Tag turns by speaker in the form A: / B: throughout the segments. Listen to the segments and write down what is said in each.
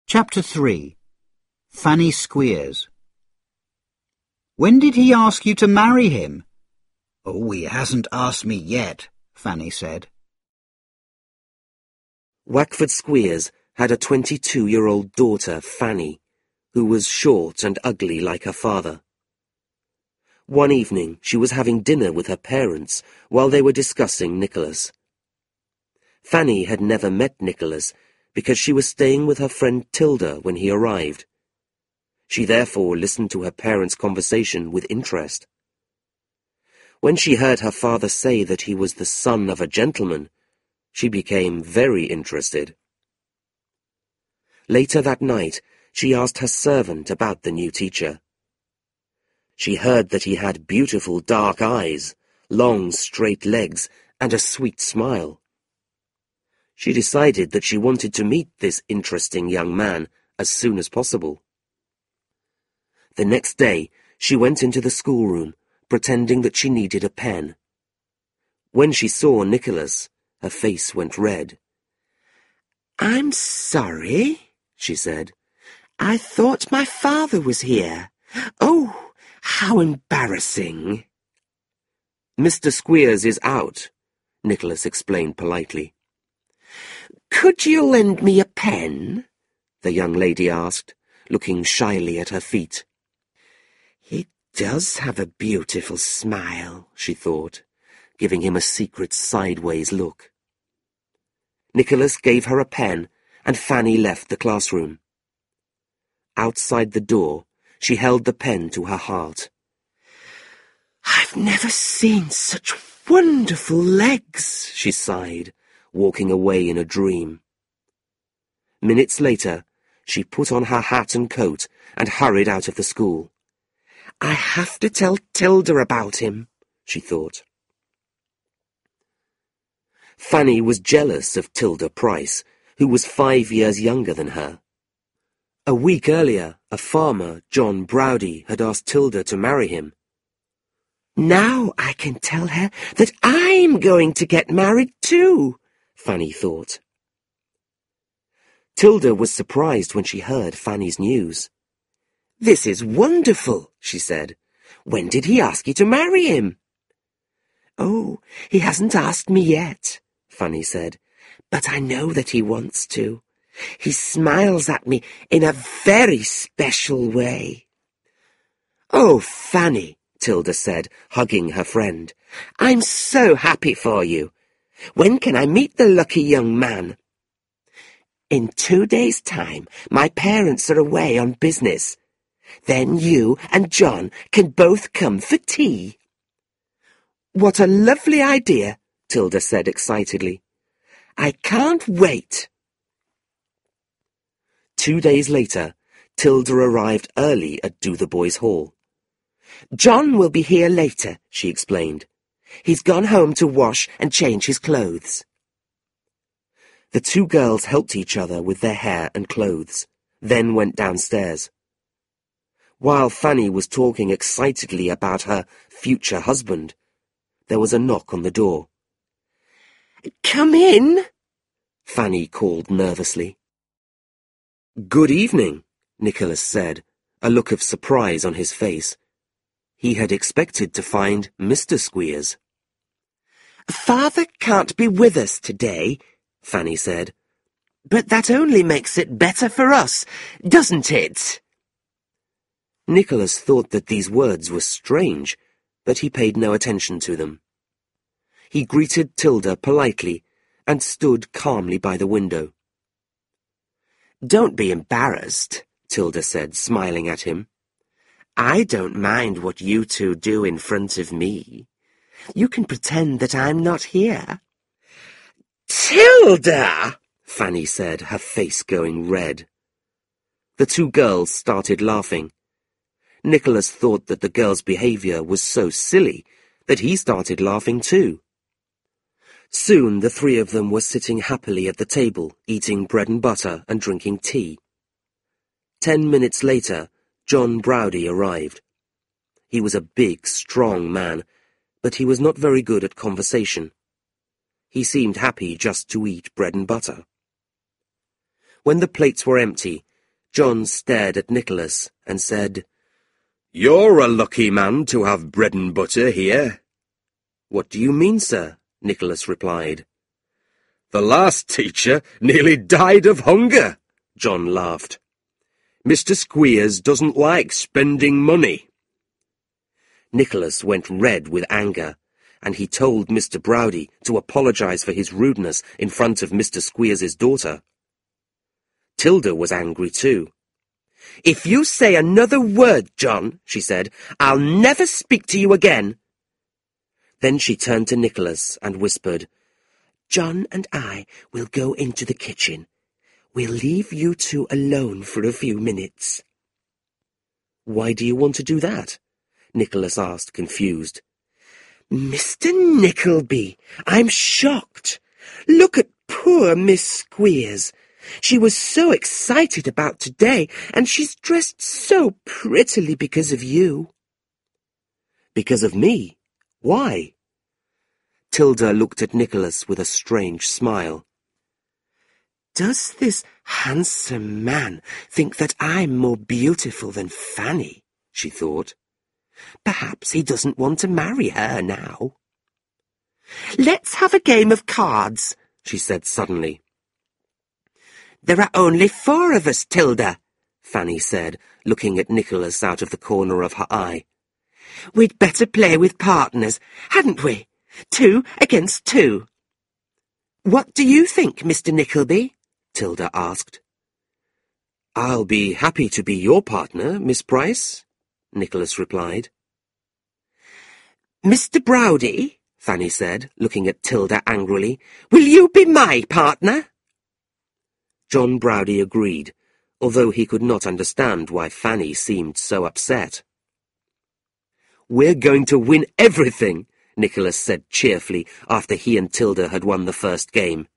A: Chapter 3. Fanny Squeers. When did he ask you to marry him? Oh, he hasn't asked me yet, Fanny said.
B: Wackford Squeers had a 22-year-old daughter, Fanny, who was short and ugly like her father. One evening she was having dinner with her parents while they were discussing Nicholas. Fanny had never met Nicholas because she was staying with her friend Tilda when he arrived. She therefore listened to her parents' conversation with interest. When she heard her father say that he was the son of a gentleman, she became very interested. Later that night, she asked her servant about the new teacher. She heard that he had beautiful dark eyes, long straight legs, and a sweet smile. She decided that she wanted to meet this interesting young man as soon as possible. The next day, she went into the schoolroom, pretending that she needed a pen. When she saw Nicholas, her face went red.
C: "I'm sorry," she said. "I thought my father was here. Oh, how embarrassing."
B: "Mr. Squeers is out," Nicholas explained politely.
C: "Could you lend me a pen?" the young lady asked, looking shyly at her feet. "He does have a beautiful smile," she thought, giving him a secret sideways look.
B: Nicholas gave her a pen, and Fanny left the classroom. Outside the door, she held the pen to her heart.
C: "I've never seen such wonderful legs," she sighed,
B: walking away in a dream. Minutes later, she put on her hat and coat and hurried out of the school.
C: "I have to tell Tilda about him," she thought.
B: Fanny was jealous of Tilda Price, who was 5 years younger than her. A week earlier, a farmer, John Browdy, had asked Tilda to marry him.
C: "Now I can tell her that I'm going to get married too," Fanny thought.
B: Tilda was surprised when she heard Fanny's news.
C: "This is wonderful," she said. "When did he ask you to marry him?" "Oh, he hasn't asked me yet," Fanny said, "but I know that he wants to. He smiles at me in a very special way."
B: "Oh, Fanny," Tilda said, hugging her friend,
C: "I'm so happy for you. When can I meet the lucky young man?" "In 2 days' time, my parents are away on business. Then you and John can both come for tea."
B: "What a lovely idea," Tilda said excitedly.
C: "I can't wait."
B: 2 days later, Tilda arrived early at Dotheboys Hall.
C: "John will be here later," she explained. "He's gone home to wash and change his clothes."
B: The two girls helped each other with their hair and clothes, then went downstairs. While Fanny was talking excitedly about her future husband, there was a knock on the door.
C: "Come in,"
B: Fanny called nervously. "Good evening," Nicholas said, a look of surprise on his face. He had expected to find Mr. Squeers.
C: "Father can't be with us today," Fanny said. "But that only makes it better for us, doesn't it?"
B: Nicholas thought that these words were strange, but he paid no attention to them. He greeted Tilda politely and stood calmly by the window.
C: "Don't be embarrassed," Tilda said, smiling at him. "I don't mind what you two do in front of me. You can pretend that I'm not here." "Tilda!"
B: Fanny said, her face going red. The two girls started laughing. Nicholas thought that the girls' behavior was so silly that he started laughing too. Soon the three of them were sitting happily at the table, eating bread and butter and drinking tea. 10 minutes later, John Browdy arrived. He was a big, strong man, but he was not very good at conversation. He seemed happy just to eat bread and butter. When the plates were empty, John stared at Nicholas and said, "You're a lucky man to have bread and butter here." "What do you mean, sir?" Nicholas replied. "The last teacher nearly died of hunger," John laughed. "Mr. Squeers doesn't like spending money." Nicholas went red with anger, and he told Mr. Browdie to apologize for his rudeness in front of Mr. Squeers's daughter. Tilda was angry too. "If you say another word, John," she said, "I'll never speak to you again." Then she turned to Nicholas and whispered, "John and I will go into the kitchen. We'll leave you two alone for a few minutes." "Why do you want to do that?" Nicholas asked, confused.
C: "Mr. Nickleby, I'm shocked. Look at poor Miss Squeers. She was so excited about today, and she's dressed so prettily because of you."
B: "Because of me? Why?" Tilda looked at Nicholas with a strange smile.
C: "Does this handsome man think that I'm more beautiful than Fanny?" she thought. "Perhaps he doesn't want to marry her now." "Let's have a game of cards," she said suddenly. "There are only 4 of us, Tilda," Fanny said, looking at Nicholas out of the corner of her eye. "We'd better play with partners, hadn't we? 2 against 2. "What do you think, Mr. Nickleby?" Tilda asked.
B: "I'll be happy to be your partner, Miss Price," Nicholas replied.
C: "Mr. Browdie," Fanny said, looking at Tilda angrily, "will you be my partner?"
B: John Browdie agreed, although he could not understand why Fanny seemed so upset. "We're going to win everything," Nicholas said cheerfully after he and Tilda had won the first game.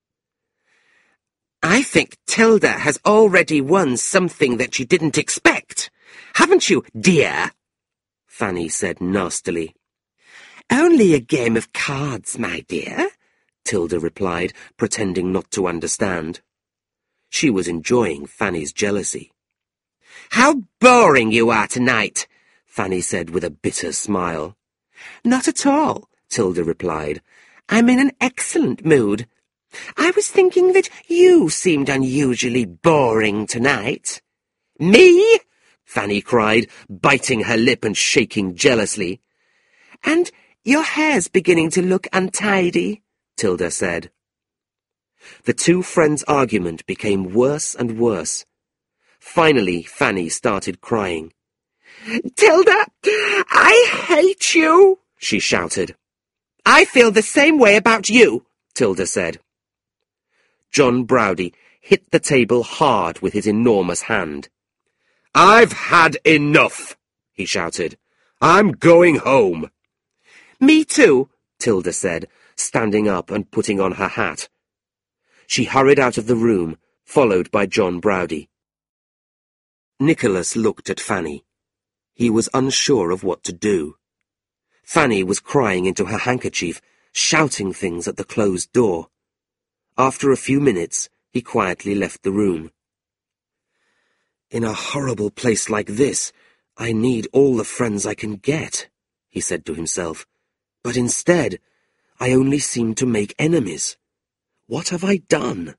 C: "I think Tilda has already won something that you didn't expect. Haven't you, dear?" Fanny said nastily. "Only a game of cards, my dear," Tilda replied, pretending not to understand.
B: She was enjoying Fanny's jealousy.
C: "How boring you are tonight," Fanny said with a bitter smile. "Not at all," Tilda replied. "I'm in an excellent mood. I was thinking that you seemed unusually boring tonight." "Me?" Fanny cried, biting her lip and shaking jealously. "And your hair's beginning to look untidy," Tilda said.
B: The two friends' argument became worse and worse. Finally, Fanny started crying.
C: "Tilda, I hate you," she shouted. "I feel the same way about you," Tilda said.
B: John Browdie hit the table hard with his enormous hand.
D: "I've had enough," he shouted. "I'm going home."
C: "Me too,"
B: Tilda said, standing up and putting on her hat. She hurried out of the room, followed by John Browdie. Nicholas looked at Fanny. He was unsure of what to do. Fanny was crying into her handkerchief, shouting things at the closed door. After a few minutes, he quietly left the room. "In a horrible place like this, I need all the friends I can get," he said to himself. "But instead, I only seem to make enemies. What have I done?"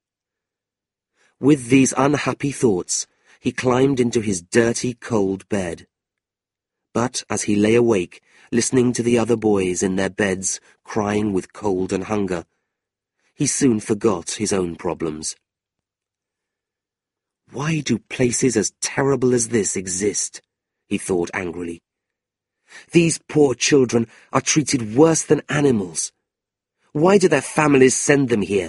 B: With these unhappy thoughts, he climbed into his dirty, cold bed. But as he lay awake, listening to the other boys in their beds, crying with cold and hunger, he soon forgot his own problems. "Why do places as terrible as this exist?" he thought angrily. "These poor children are treated worse than animals. Why do their families send them here?"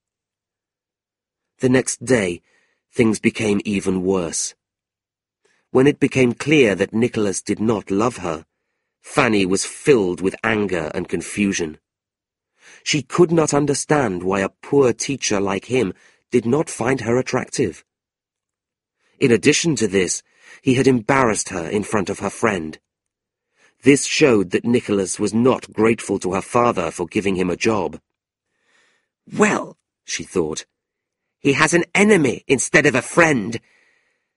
B: The next day, things became even worse. When it became clear that Nicholas did not love her, Fanny was filled with anger and confusion. She could not understand why a poor teacher like him did not find her attractive. In addition to this, he had embarrassed her in front of her friend. This showed that Nicholas was not grateful to her father for giving him a job.
C: "Well," she thought, "he has an enemy instead of a friend,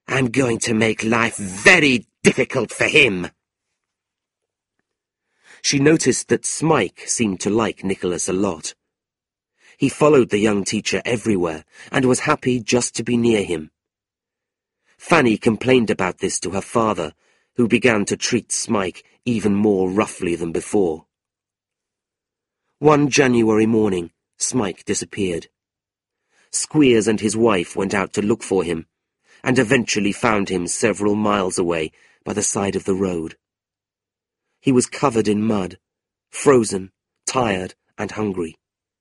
C: I'm going to make life very difficult for him."
B: She noticed that Smike seemed to like Nicholas a lot. He followed the young teacher everywhere and was happy just to be near him. Fanny complained about this to her father, who began to treat Smike even more roughly than before. One January morning, Smike disappeared. Squeers and his wife went out to look for him, and eventually found him several miles away by the side of the road. He was covered in mud, frozen, tired, and hungry.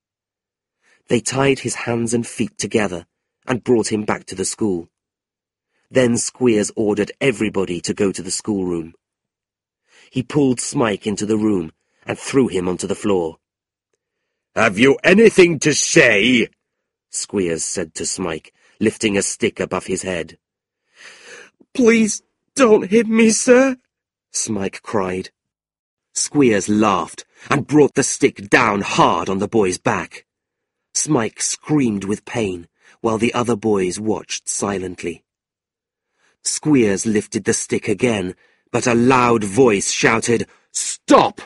B: They tied his hands and feet together and brought him back to the school. Then Squeers ordered everybody to go to the schoolroom. He pulled Smike into the room and threw him onto the floor.
D: "Have you anything to say?"
B: Squeers said to Smike, lifting a stick above his head.
C: "Please don't hit me, sir,"
B: Smike cried. Squeers laughed and brought the stick down hard on the boy's back. Smike screamed with pain, while the other boys watched silently. Squeers lifted the stick again, but a loud voice shouted, "Stop!"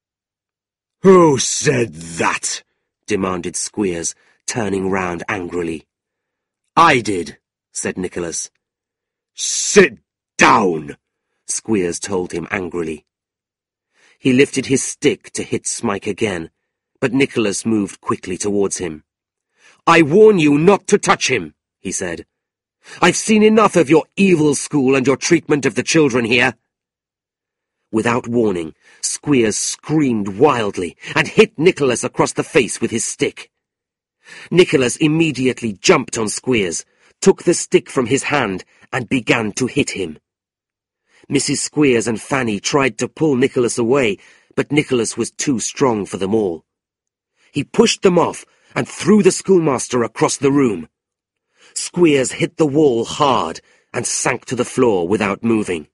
D: "Who said that?"
B: demanded Squeers, turning round angrily. "I did," said Nicholas.
D: "Sit down,"
B: Squeers told him angrily. He lifted his stick to hit Smike again, but Nicholas moved quickly towards him. "I warn you not to touch him," he said. "I've seen enough of your evil school and your treatment of the children here." Without warning, Squeers screamed wildly and hit Nicholas across the face with his stick. Nicholas immediately jumped on Squeers, took the stick from his hand, and began to hit him. Mrs. Squeers and Fanny tried to pull Nicholas away, but Nicholas was too strong for them all. He pushed them off and threw the schoolmaster across the room. Squeers hit the wall hard and sank to the floor without moving.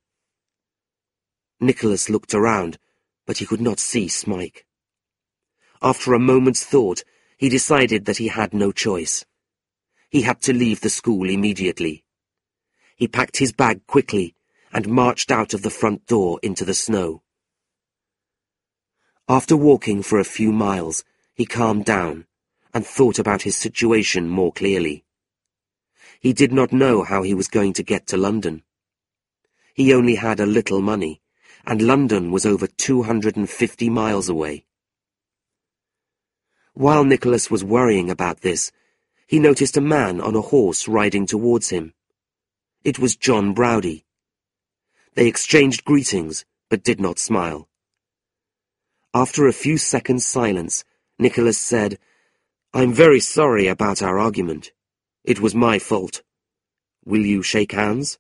B: Nicholas looked around, but he could not see Smike. After a moment's thought, he decided that he had no choice. He had to leave the school immediately. He packed his bag quickly and marched out of the front door into the snow. After walking for a few miles, he calmed down and thought about his situation more clearly. He did not know how he was going to get to London. He only had a little money, and London was over 250 miles away. While Nicholas was worrying about this, he noticed a man on a horse riding towards him. It was John Browdy. They exchanged greetings, but did not smile. After a few seconds' silence, Nicholas said, "I'm very sorry about our argument. It was my fault. Will you shake hands?"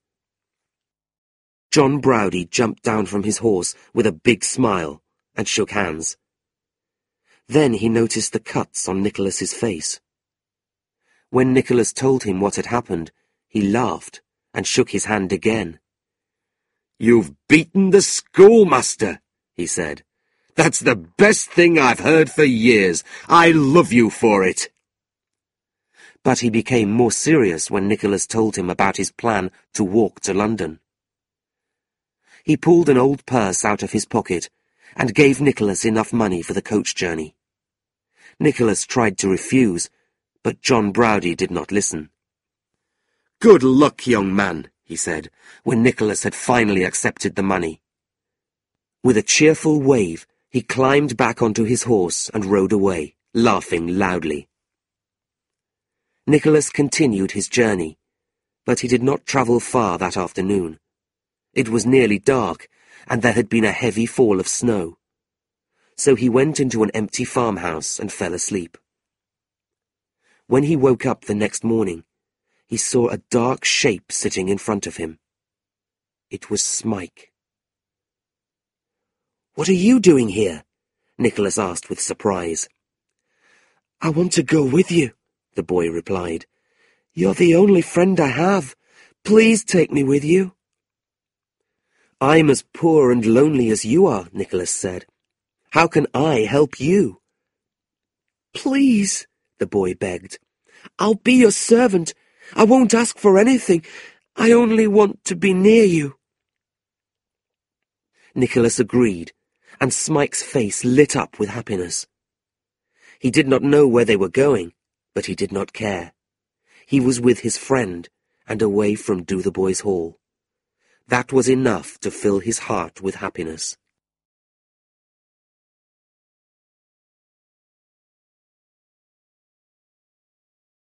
B: John Browdy jumped down from his horse with a big smile and shook hands. Then he noticed the cuts on Nicholas's face. When Nicholas told him what had happened, he laughed and shook his hand again.
D: "You've beaten the schoolmaster," he said. "That's the best thing I've heard for years. I love you for it."
B: But he became more serious when Nicholas told him about his plan to walk to London. He pulled an old purse out of his pocket and gave Nicholas enough money for the coach journey. Nicholas tried to refuse, but John Browdy did not listen. "Good luck, young man," he said, when Nicholas had finally accepted the money. With a cheerful wave, he climbed back onto his horse and rode away, laughing loudly. Nicholas continued his journey, but he did not travel far that afternoon. It was nearly dark, and there had been a heavy fall of snow. So he went into an empty farmhouse and fell asleep. When he woke up the next morning, he saw a dark shape sitting in front of him. It was Smike. "What are you doing here?" Nicholas asked with surprise. "I want to go with you," the boy replied. "You're the only friend I have. Please take me with you." "I'm as poor and lonely as you are," Nicholas said. "How can I help you?" "Please," the boy begged. "I'll be your servant. I won't ask for anything.
C: I only want to be near you.
B: Nicholas agreed, and Smike's face lit up with happiness. He did not know where they were going, but he did not care. He was with his friend, and away from Dotheboys Hall. That was enough to fill his heart with happiness.